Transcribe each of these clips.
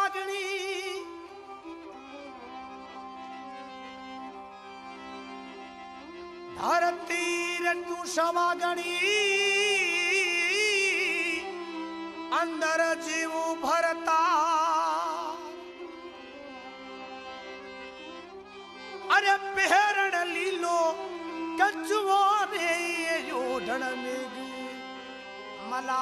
सवागणी धरती रे तू सवागणी अंदर जीव भरता अरे पहरण लीलो कचुओ ने योधन में मला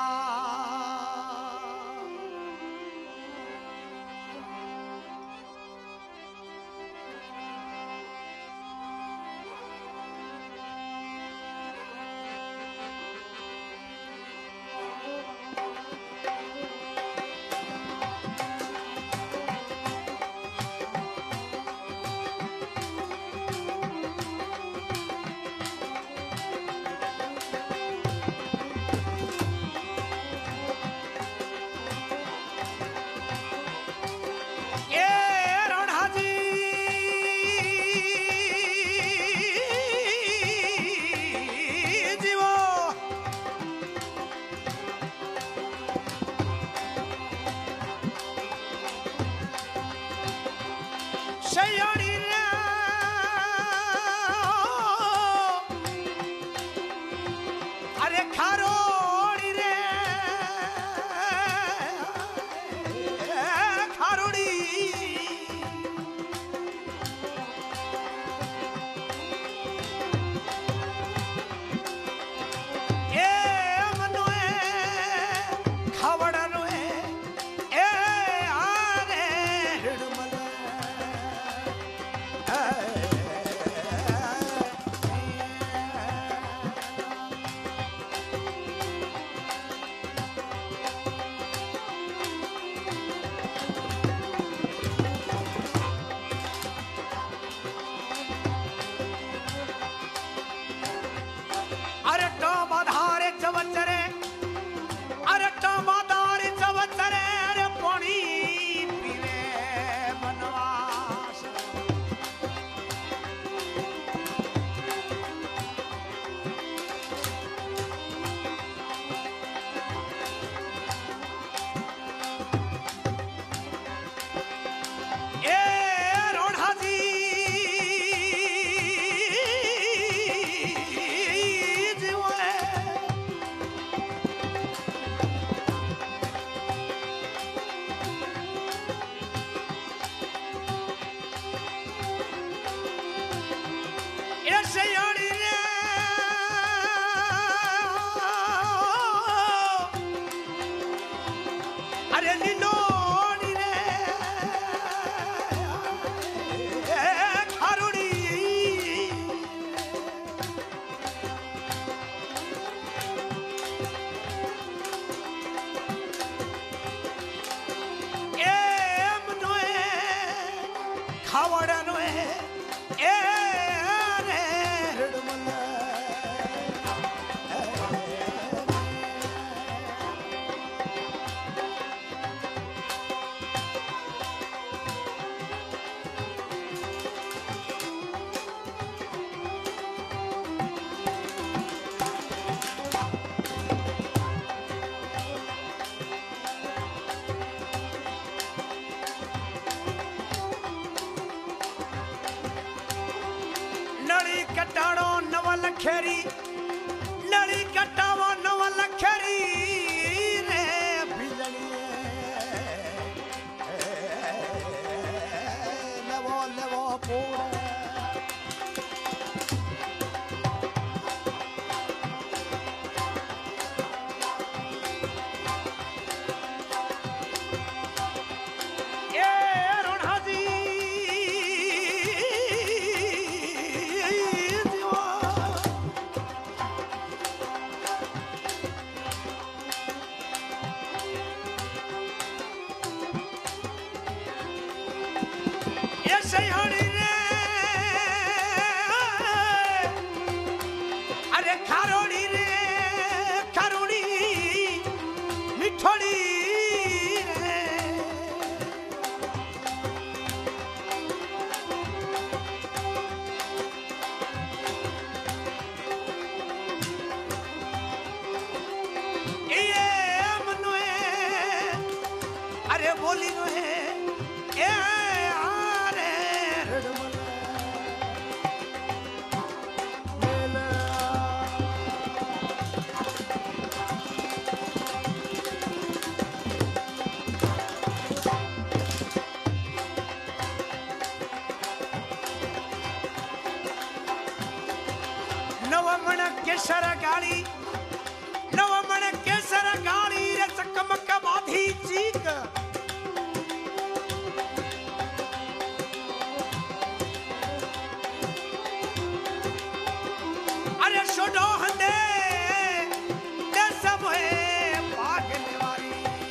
कटाड़ो नव लखेरी नड़ी कटावो नव लखेरी रे बिजली नवो नवो पूरा बोली रोए ए आरे रड़मल नवमण केसर गाड़ी नवमण केसर गाड़ी रे चकमक बाधी चीक अरे छोड़ो हंदे ते सब है भागने वाली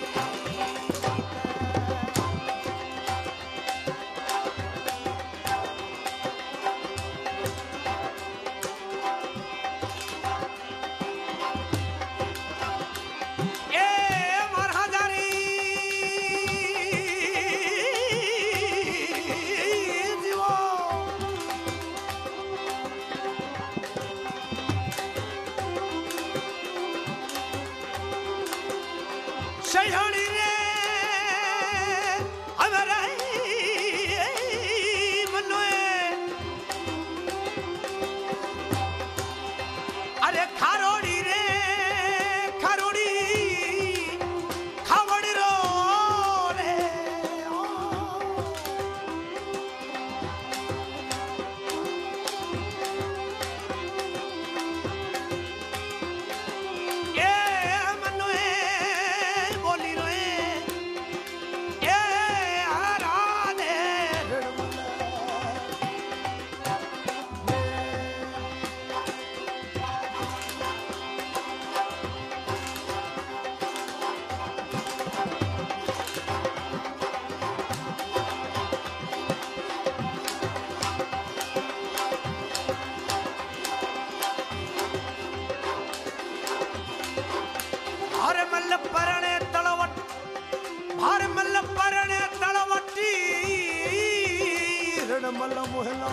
सैहणी रे हमारा मनोए अरे खारोड़ी रे खारोड़ी खावड़ रो रे भारमल परणे तलवटी रणमल मोहला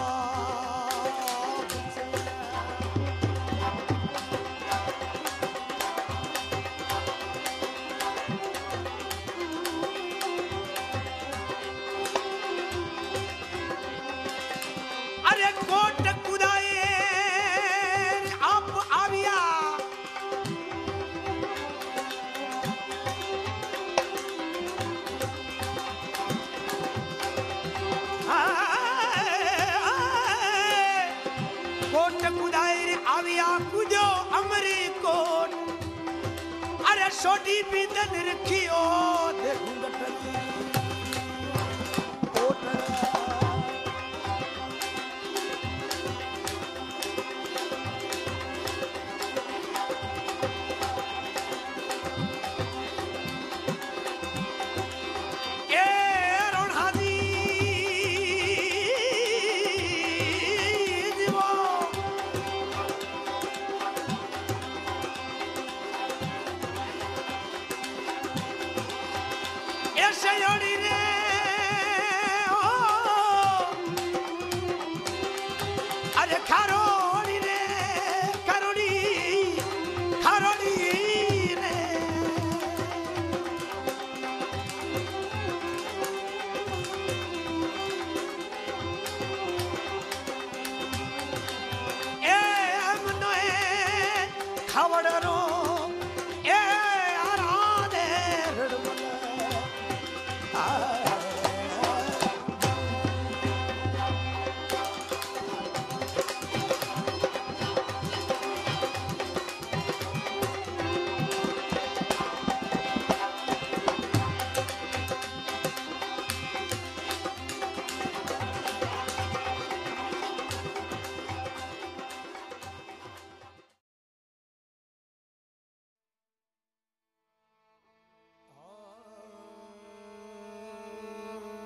अरे कोट कुदाए आप आविया कोट कुदाई आविया कुजो अमरी कोट अरे छोटी बीतन रखियो देखूं गटली कोट सयोड़ी रे अरे खारोड़ी रे खारोड़ी खारोड़ी रे ए हमनोए खावड़रो ए आराधे रड़मल